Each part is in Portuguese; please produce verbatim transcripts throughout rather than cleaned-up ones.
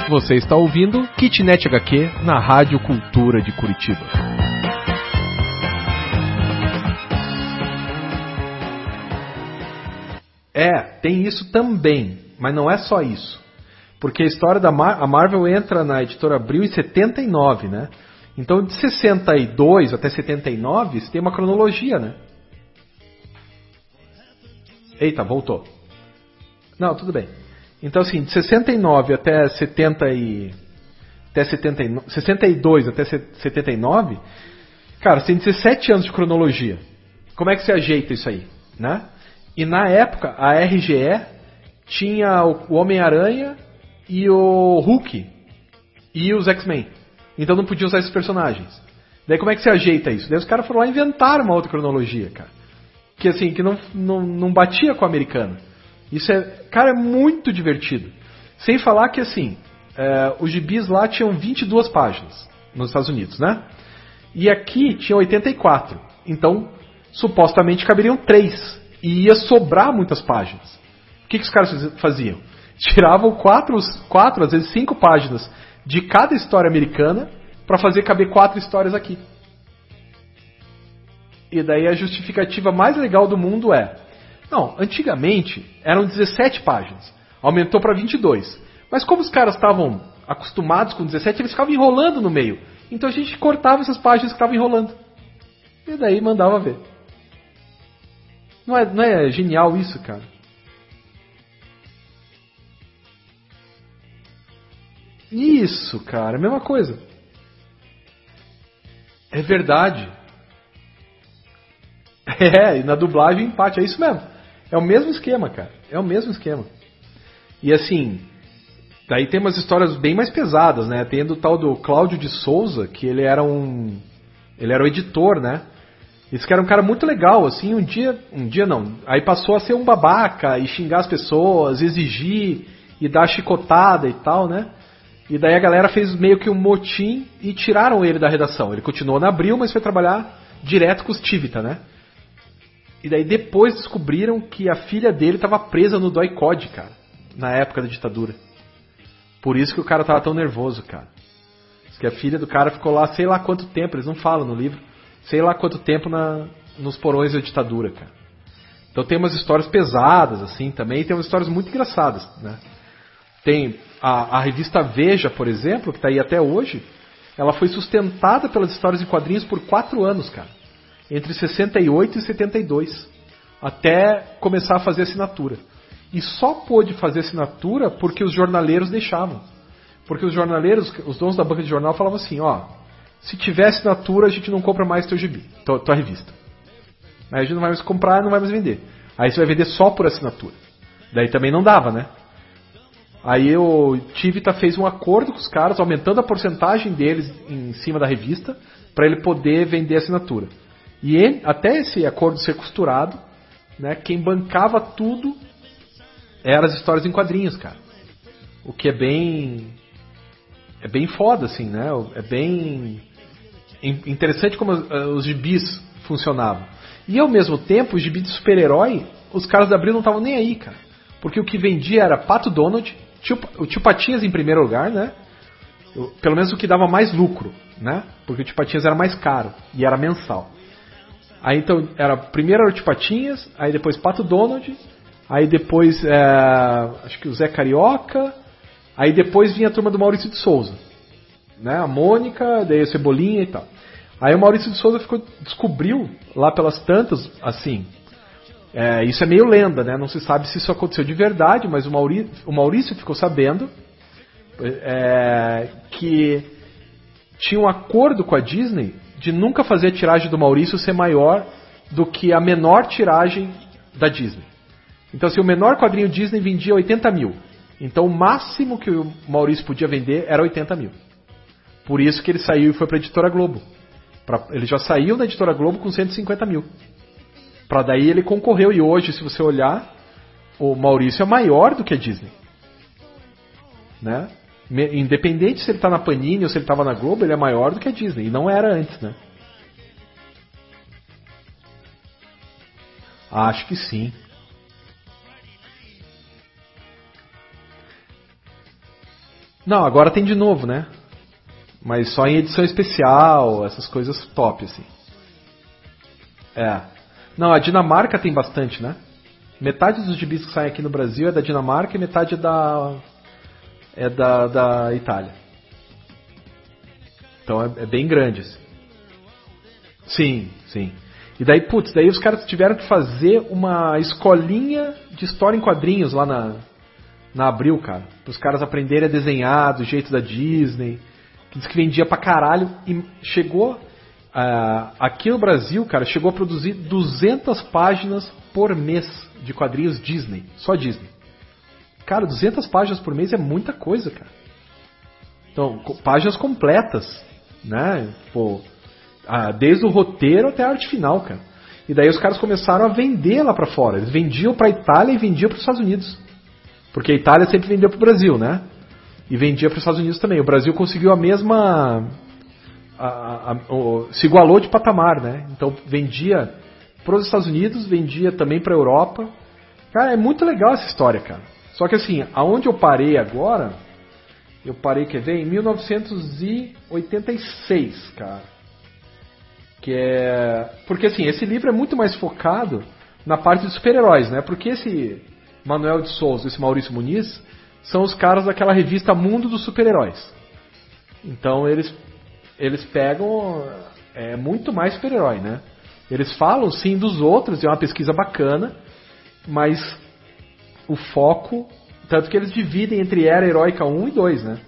Você está ouvindo Kitnet H Q na Rádio Cultura de Curitiba. É, tem isso também, mas não é só isso. Porque a história da Mar- a Marvel entra na editora Abril em setenta e nove, né? Então de sessenta e dois até setenta e nove, você tem uma cronologia, né? Eita, voltou. Não, tudo bem. Então assim, de sessenta e nove até setenta e até setenta e nove, sessenta e dois até setenta e nove, cara, você tem dezessete anos de cronologia. Como é que você ajeita isso aí, né? E na época a R G E tinha o Homem-Aranha e o Hulk e os X-Men. Então não podia usar esses personagens. Daí como é que você ajeita isso? Daí os caras foram lá e inventaram uma outra cronologia, cara. Que assim, que não, não, não batia com a americana. Isso é, cara, é muito divertido. Sem falar que assim, é, os gibis lá tinham vinte e duas páginas nos Estados Unidos, né? E aqui tinha oitenta e quatro. Então, supostamente caberiam três. E ia sobrar muitas páginas. O que, que os caras faziam? Tiravam quatro, quatro, às vezes cinco páginas de cada história americana para fazer caber quatro histórias aqui. E daí a justificativa mais legal do mundo é: não, antigamente eram dezessete páginas, aumentou para vinte e dois. Mas como os caras estavam acostumados com dezessete, eles ficavam enrolando no meio. Então a gente cortava essas páginas que estavam enrolando. E daí mandava ver. Não é, não é genial isso, cara? Isso, cara, é a mesma coisa. É verdade. É, e na dublagem empate, é isso mesmo. É o mesmo esquema, cara. É o mesmo esquema. E assim, daí tem umas histórias bem mais pesadas, né? Tem do tal do Cláudio de Souza, que ele era um. Ele era o editor, né? Esse cara era um cara muito legal, assim, um dia. Um dia não. Aí passou a ser um babaca e xingar as pessoas, exigir e dar chicotada e tal, né? E daí a galera fez meio que um motim e tiraram ele da redação. Ele continuou na Abril, mas foi trabalhar direto com os Tivita, né? E daí depois descobriram que a filha dele estava presa no Doi-Code, cara. Na época da ditadura. Por isso que o cara tava tão nervoso, cara. Diz que a filha do cara ficou lá sei lá quanto tempo, eles não falam no livro, sei lá quanto tempo na, nos porões da ditadura, cara. Então tem umas histórias pesadas, assim, também, e tem umas histórias muito engraçadas, né? Tem a, a revista Veja, por exemplo, que está aí até hoje, ela foi sustentada pelas histórias em quadrinhos por quatro anos, cara. Entre sessenta e oito e setenta e dois. Até começar a fazer assinatura. E só pôde fazer assinatura porque os jornaleiros deixavam. Porque os jornaleiros, os donos da banca de jornal falavam assim, ó, se tiver assinatura a gente não compra mais teu gibi, tua, tua revista. Aí a gente não vai mais comprar, não vai mais vender. Aí você vai vender só por assinatura. Daí também não dava, né? Aí o Tivita fez um acordo com os caras, aumentando a porcentagem deles em cima da revista, para ele poder vender a assinatura. E ele, até esse acordo ser costurado, né, quem bancava tudo eram as histórias em quadrinhos, cara. O que é bem... É bem foda, assim, né? É bem interessante como os gibis funcionavam. E ao mesmo tempo, os gibis de super-herói, os caras da Abril não estavam nem aí, cara. Porque o que vendia era Pato Donald, tio, o Tio Patinhas em primeiro lugar, né? Pelo menos o que dava mais lucro, né? Porque o Tio Patinhas era mais caro e era mensal. Aí então, era, primeiro era o Tio Patinhas, aí depois Pato Donald, aí depois, é, acho que o Zé Carioca, aí depois vinha a turma do Maurício de Souza, né? A Mônica, daí o Cebolinha e tal. Aí o Maurício de Souza ficou, descobriu, lá pelas tantas, assim, é, isso é meio lenda, né? Não se sabe se isso aconteceu de verdade, mas o Maurício, o Maurício ficou sabendo é, que tinha um acordo com a Disney de nunca fazer a tiragem do Maurício ser maior do que a menor tiragem da Disney. Então, assim, o menor quadrinho Disney vendia oitenta mil. Então, o máximo que o Maurício podia vender era oitenta mil. Por isso que ele saiu e foi para a Editora Globo. Pra, ele já saiu da Editora Globo com cento e cinquenta mil. Para daí ele concorreu. E hoje, se você olhar, o Maurício é maior do que a Disney. Né? Independente se ele está na Panini ou se ele estava na Globo, ele é maior do que a Disney. E não era antes, né? Acho que sim. Não, agora tem de novo, né? Mas só em edição especial, essas coisas top, assim. É. Não, a Dinamarca tem bastante, né? Metade dos gibis que saem aqui no Brasil é da Dinamarca e metade é da, é da, da Itália. Então é, é bem grande, assim. Sim, sim. E daí, putz, daí os caras tiveram que fazer uma escolinha de história em quadrinhos lá na, na Abril, cara. Para os caras aprenderem a desenhar do jeito da Disney. Que diz que vendia pra caralho. E chegou, uh, aqui no Brasil, cara, chegou a produzir duzentas páginas por mês de quadrinhos Disney. Só Disney. Cara, duzentas páginas por mês é muita coisa, cara. Então, páginas completas, né? Pô... Ah, desde o roteiro até a arte final, cara. E daí os caras começaram a vender lá pra fora. Eles vendiam pra Itália e vendiam pros Estados Unidos. Porque a Itália sempre vendeu pro Brasil, né? E vendia pros Estados Unidos também. O Brasil conseguiu a mesma... A, a, a, o, se igualou de patamar, né? Então vendia pros Estados Unidos, vendia também pra Europa. Cara, é muito legal essa história, cara. Só que assim, aonde eu parei agora... Eu parei, quer ver? Em mil novecentos e oitenta e seis, cara. Que é... Porque assim, esse livro é muito mais focado na parte dos super-heróis, né? Porque esse Manuel de Souza, esse Maurício Muniz, são os caras daquela revista Mundo dos Super-Heróis. Então eles, eles pegam é, muito mais super-herói, né? Eles falam sim dos outros, é uma pesquisa bacana, mas o foco... Tanto que eles dividem entre Era Heróica um e dois, né?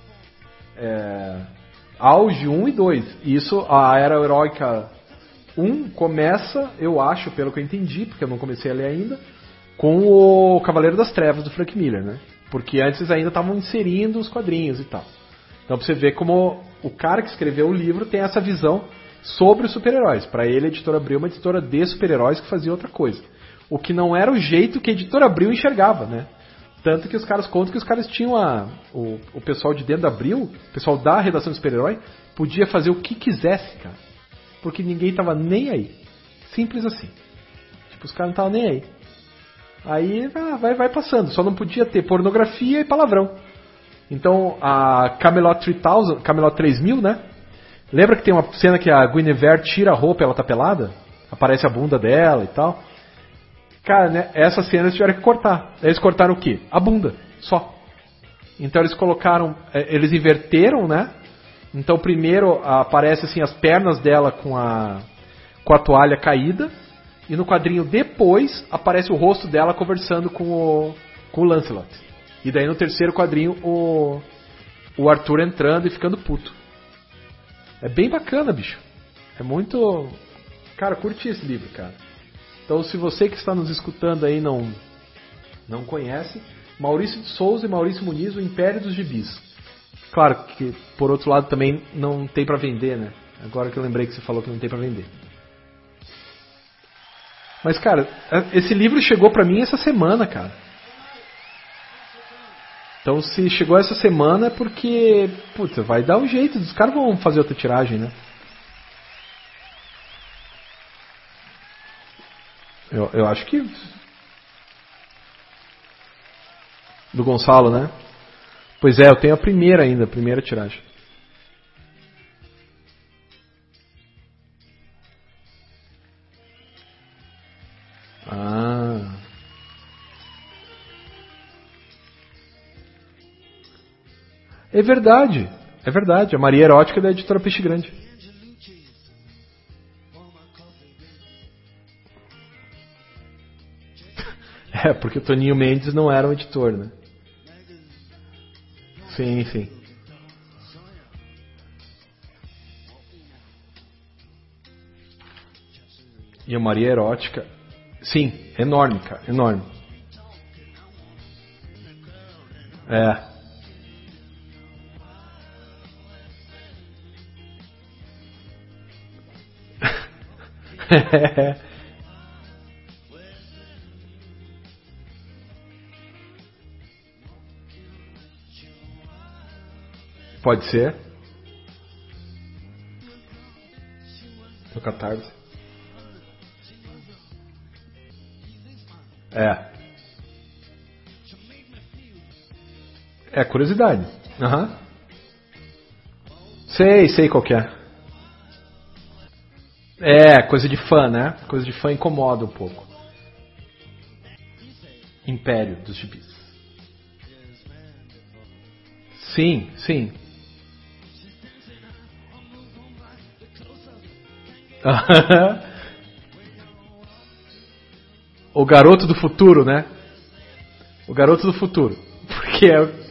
É... Auge um e dois. Isso, a Era Heróica um começa, eu acho, pelo que eu entendi, porque eu não comecei a ler ainda, com o Cavaleiro das Trevas do Frank Miller, né? Porque antes ainda estavam inserindo os quadrinhos e tal. Então pra você ver como o cara que escreveu o livro tem essa visão sobre os super-heróis. Para ele, a Editora Abril é uma editora de super-heróis que fazia outra coisa. O que não era o jeito que a Editora Abril enxergava, né? Tanto que os caras contam que os caras tinham a, o, o pessoal de dentro da Abril, o pessoal da redação de super-herói, podia fazer o que quisesse, cara. Porque ninguém tava nem aí. Simples assim. Tipo, os caras não estavam nem aí. Aí ah, vai, vai passando. Só não podia ter pornografia e palavrão. Então a Camelot três mil, Camelot três mil, né? Lembra que tem uma cena que a Guinevere tira a roupa e ela tá pelada? Aparece a bunda dela e tal. Cara, né, essa cena eles tiveram que cortar. Eles cortaram o quê? A bunda, só. Então eles colocaram, eles inverteram, né? Então primeiro aparece assim as pernas dela com a com a toalha caída e no quadrinho depois aparece o rosto dela conversando com o com o Lancelot. E daí no terceiro quadrinho o o Arthur entrando e ficando puto. É bem bacana, bicho. É muito, cara, curti esse livro, cara. Então, se você que está nos escutando aí não, não conhece, Maurício de Souza e Maurício Muniz, o Império dos Gibis. Claro que, por outro lado, também não tem para vender, né? Agora que eu lembrei que você falou que não tem para vender. Mas, cara, esse livro chegou para mim essa semana, cara. Então, se chegou essa semana é porque, putz, vai dar um jeito. Os caras vão fazer outra tiragem, né? Eu, eu acho que... Do Gonçalo, né? Pois é, eu tenho a primeira ainda, a primeira tiragem. Ah. É verdade, é verdade. A Maria Erótica é da editora Peixe Grande. É, porque o Toninho Mendes não era um editor, né? Sim, sim. E a Maria Erótica... Sim, enorme, cara, enorme. É. Pode ser. No Catarse. É. É curiosidade. Aham. Uhum. Sei, sei qual que é. É, coisa de fã, né? Coisa de fã incomoda um pouco. Império dos gibis. Sim, sim. O garoto do futuro, né? O garoto do futuro. Porque é...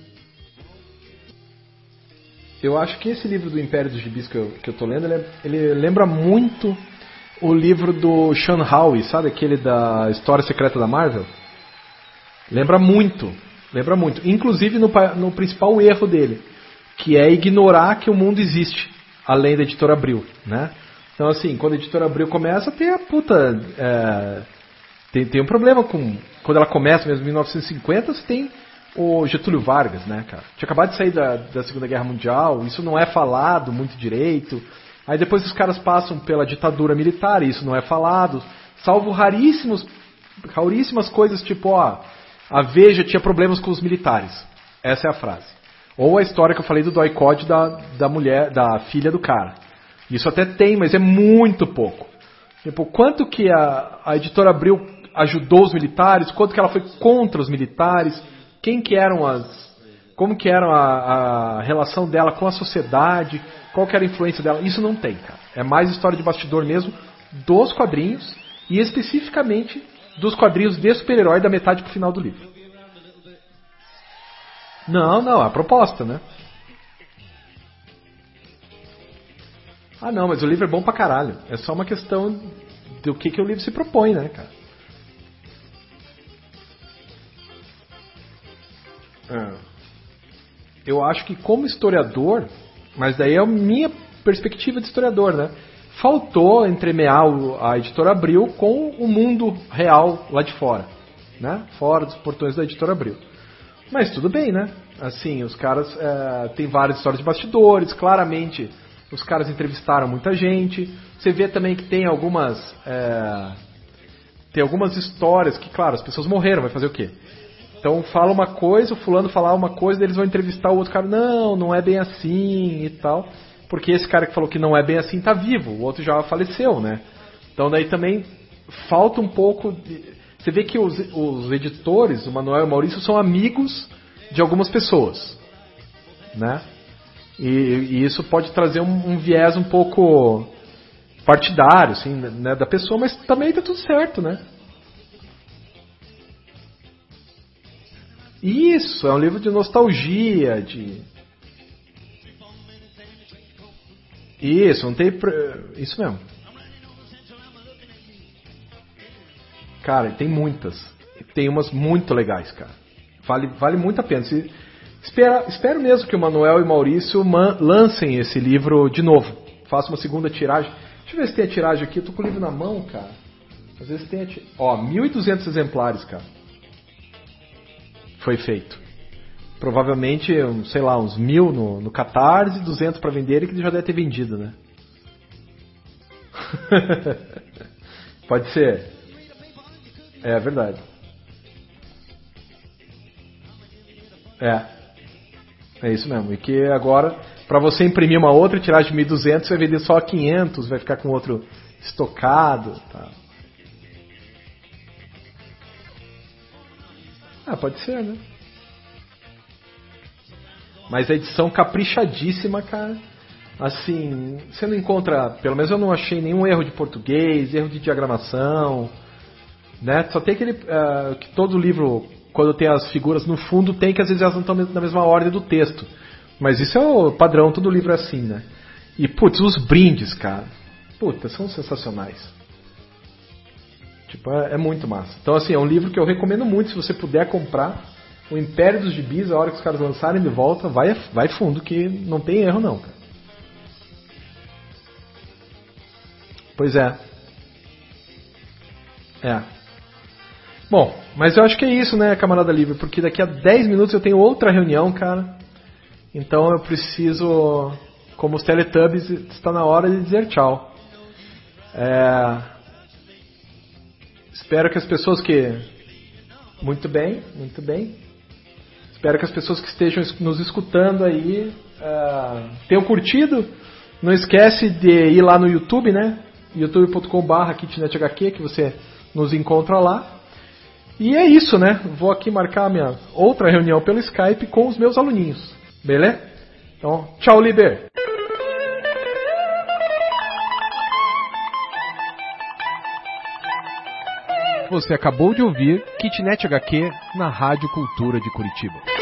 Eu acho que esse livro do Império dos Gibis que eu, que eu tô lendo, ele, é, ele lembra muito o livro do Sean Howe, sabe? Aquele da História Secreta da Marvel. Lembra muito. Lembra muito. Inclusive no, no principal erro dele, que é ignorar que o mundo existe, além da Editora Abril, né? Então, assim, quando a Editora Abril começa, tem a puta... É, tem, tem um problema com... Quando ela começa mesmo em mil novecentos e cinquenta, você tem o Getúlio Vargas, né, cara? Tinha acabado de sair da, da Segunda Guerra Mundial, isso não é falado muito direito. Aí depois os caras passam pela ditadura militar, e isso não é falado. Salvo raríssimos, raríssimas coisas, tipo, ó, a Veja tinha problemas com os militares. Essa é a frase. Ou a história que eu falei do doicode da, da mulher, da filha do cara. Isso até tem, mas é muito pouco. Tipo, quanto que a, a Editora Abril ajudou os militares, quanto que ela foi contra os militares, quem que eram as... como que era a, a relação dela com a sociedade, qual que era a influência dela. Isso não tem, cara. É mais história de bastidor mesmo dos quadrinhos e especificamente dos quadrinhos de super-herói da metade pro final do livro. Não, não, a proposta, né? Ah, não, mas o livro é bom pra caralho. É só uma questão do que, que o livro se propõe, né, cara? É. Eu acho que como historiador, mas daí é a minha perspectiva de historiador, né? Faltou entremear a Editora Abril com o mundo real lá de fora, né? Fora dos portões da Editora Abril. Mas tudo bem, né? Assim, os caras é, tem várias histórias de bastidores, claramente os caras entrevistaram muita gente. Você vê também que tem algumas é, tem algumas histórias que, claro, as pessoas morreram, vai fazer o quê? Então fala uma coisa, o fulano fala uma coisa, eles vão entrevistar o outro cara, não, não é bem assim e tal. Porque esse cara que falou que não é bem assim tá vivo, o outro já faleceu, né? Então daí também falta um pouco de... Você vê que os, os editores, o Manuel e o Maurício, são amigos de algumas pessoas, né? E, e isso pode trazer um, um viés um pouco partidário, assim, né, da pessoa, mas também tá tudo certo, né? Isso, é um livro de nostalgia, de... Isso, não tem... Isso mesmo. Cara, tem muitas. Tem umas muito legais, cara. Vale, vale muito a pena. Se, espera, espero mesmo que o Manuel e o Maurício man, lancem esse livro de novo. Faça uma segunda tiragem. Deixa eu ver se tem a tiragem aqui. Eu tô com o livro na mão, cara. Às vezes tem a tiragem. Ó, mil e duzentos exemplares, cara. Foi feito. Provavelmente, sei lá, uns mil no, no Catarse, duzentos para vender e que já deve ter vendido, né? Pode ser. É verdade. É. É isso mesmo. E que agora, para você imprimir uma outra tiragem de mil e duzentos, você vai vender só quinhentos, vai ficar com outro estocado. Tá. Ah, pode ser, né? Mas a edição caprichadíssima, cara. Assim, você não encontra, pelo menos eu não achei nenhum erro de português, erro de diagramação, né? Só tem aquele uh, que todo livro, quando tem as figuras no fundo, tem que às vezes elas não estão na mesma ordem do texto. Mas isso é o padrão, todo livro é assim, né? E, putz, os brindes, cara. Puta, são sensacionais. Tipo, é, é muito massa. Então, assim, é um livro que eu recomendo muito, se você puder comprar. O Império dos Gibis, a hora que os caras lançarem de volta, vai, vai fundo, que não tem erro não, cara. Pois é. É. Bom, mas eu acho que é isso, né, camarada livre, porque daqui a dez minutos eu tenho outra reunião, cara. Então eu preciso, como os Teletubbies, está na hora de dizer tchau. É... Espero que as pessoas que... Muito bem, muito bem. Espero que as pessoas que estejam nos escutando aí uh, tenham curtido. Não esquece de ir lá no YouTube, né? youtube ponto com barra kitnethq, que você nos encontra lá. E é isso, né? Vou aqui marcar a minha outra reunião pelo Skype com os meus aluninhos. Beleza? Então, tchau, líder! Você acabou de ouvir Kitnet H Q na Rádio Cultura de Curitiba.